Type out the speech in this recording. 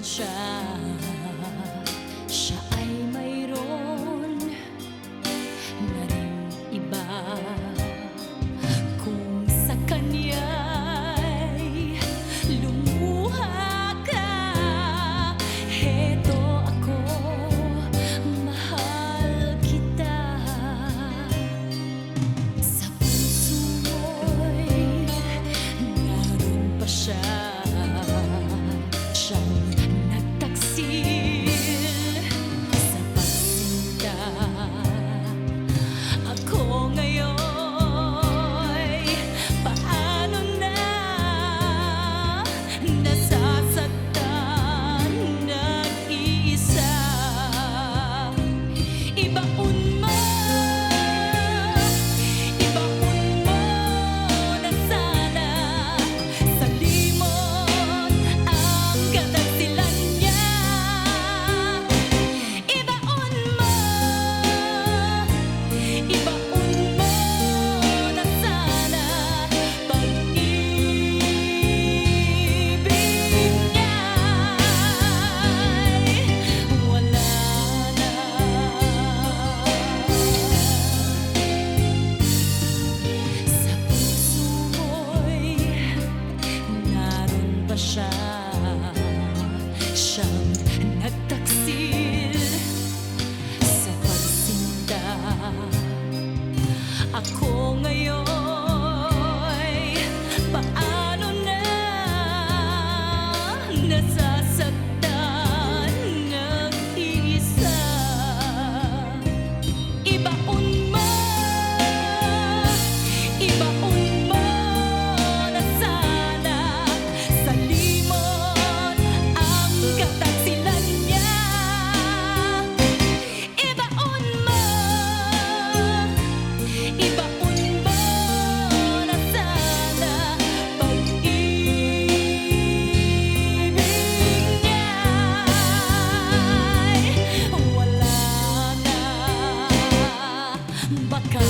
Siya ay mayroon na ring iba. Kung sa kanya'y lumuha ka, heto ako, mahal kita. Sa puso mo'y naroon pa siya, siyang nagtaksil sa pagsinta. Ako ngayon'y paano na, nasasaktan nag-iisa. Ibaon mo na sana sa limot ang katagsilan niya. Ibaon mo na sana pag-ibig niya'y wala na. Sa puso mo'y naroon pa siya, siyang nagtaksil sa pagsinta. Ako ngayon'y paano na, nasasaktan nag-iisa. Ibaon mo na sana sa limot ang katagsilan niya. Ibaon mo na sana pag-ibig niya'y wala na. Baka